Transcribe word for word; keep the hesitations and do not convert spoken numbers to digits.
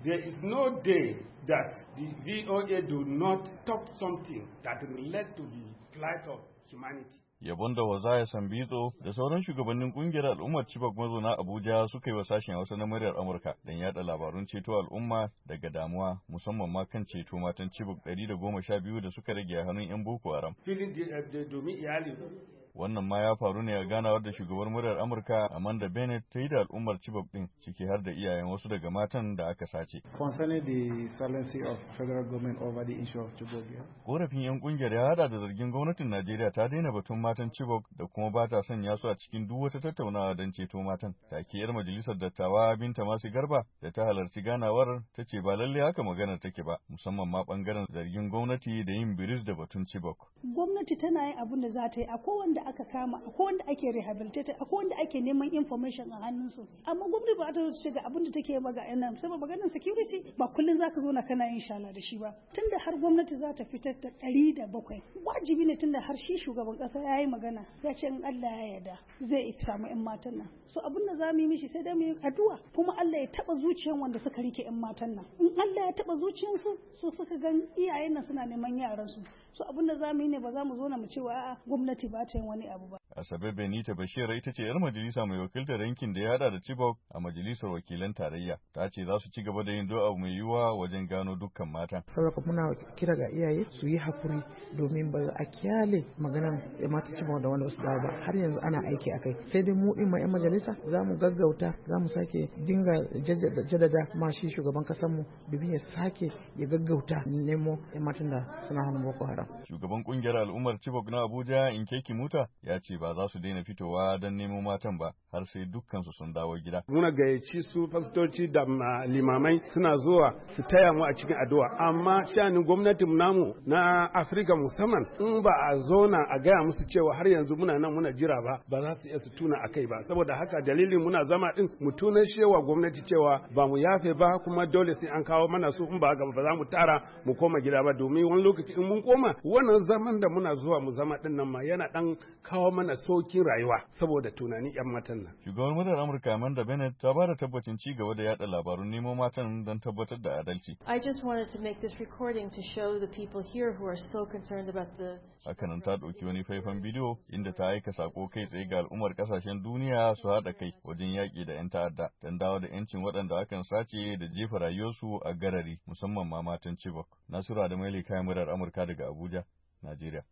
There is no day that the V O A do not talk something that relate to the plight of humanity. Yabon da Wazaya Sambitso da sauran shugabannin kungiyar al'ummar Chibok mazauna Abuja suka yi wa sashen Hausa na muryar Amurka don yada labarun ceto al'umma daga damuwa musamman ma kan ceto matan Chibok ɗari da goma sha biyu da suka rage a hannun 'yan Boko Haram. Filin domin iyali. Wannan ma ya faru ne a ganawar da shugabar muryar Amurka Amanda Bennett ta yi da al'ummar Chibok din ciki har da iyayen wasu daga matan da aka sace. Concerning the silencing of federal government over the issue of Chibok. Korafin 'yan kungiyar ya hada da zargin gwamnatin Najeriya ta daina batun matan Chibok da kuma ba ta sanya su a cikin duk wata tattaunawa don ceto matan. Takiyar majalisar dattawa Binta Masu Garba da ta halarci ganawar ta ce ba lalle haka maganar take ba musamman ma bangaren zargin gwamnati da yin biris da batun Chibok. Gwamnati tana yin abin da za ta yi a kowanne aka kama akwai wanda ake rehabilitated akwai wanda ake neman information a hannunsu amma gwamnati ba ta ce ga abin da take ba ga yana saboda maganar security ba kullun zaka zo na kana yin shala da shi ba tunda har gwamnati za ta fitar da ɗari da bakwai wajibi ne tunda har shi shugaban kasa ya yi magana ya ce in Allah ya yarda zai samu yan matan nan so abin da za mu yi mishi sai dai mu yi addu'a kuma Allah ya taba zuciyan wanda suka rike yan matan nan in Allah ya taba zuciyansu so suka ga iyayen nan suna neman yaran su so abin da za mu yi ne ba za mu zo na mu cewa a'a gwamnati ba ta yin wani abu ba. Asabe Benita Bashir ita ce 'yar majalisa mai wakiltar yankin da ya hada da Chibok a majalisar wakilan tarayya. Ta ce za su ci gaba da yin do'a mai yiwuwa wajen gano dukkan matan. Saboda muna kira ga iyaye su yi hakuri domin ba a kyale maganar mata Chibok da wanda wasu dawo ba har yanzu ana aiki a kai. Sai dai mu din ma 'yan majalisa za mu gaggauta za mu sake dinga jaddada ma shi shugaban kasar mu domin ya sake ya gaggauta nemo 'yan matan da suna hannun Boko Haram. Shugaban kungiyar al'ummar Chibok na Abuja Nkeki Muta ya ce ba za su daina fitowa don nemo matan ba har sai dukkansu sun dawo gida. Muna gayyaci su fastoci da limamai suna zuwa su taya mu a cikin addu'a amma shanin gwamnatin namu na Afirka musamman in ba a zona a gaya musu cewa har yanzu muna nan muna jira ba ba za su iya su tuna a kai ba saboda haka dalilin muna zama din mu tunan shewa gwamnati cewa ba mu yafe ba kuma dole sai an kawo mana su in ba haka ba za mu tara mu koma gida ba domin wani lokaci in mun koma wannan zaman da muna zuwa mu zama din nan ma yana dan kawo mana sokin rayuwa saboda tunanin 'yan matan nan. Shugaban muryar Amurka Amanda Bennett ta ba da tabbacin ci gaba da yada labarun neman matan don tabbatar da adalci. I just wanted to make this recording to show the people here who are so concerned about the Hakanan ta ɗauki wani faifan bidiyo inda ta aika sako kai tsaye ga al'ummar ƙasashen duniya su haɗa kai wajen yaƙi da 'yan ta'adda don dawo da 'yancin waɗanda akan sace da jefa rayuwarsu a garari musamman ma matan Chibok. Nasiru Adamu kayan muryar Amurka daga Abuja, Najeriya.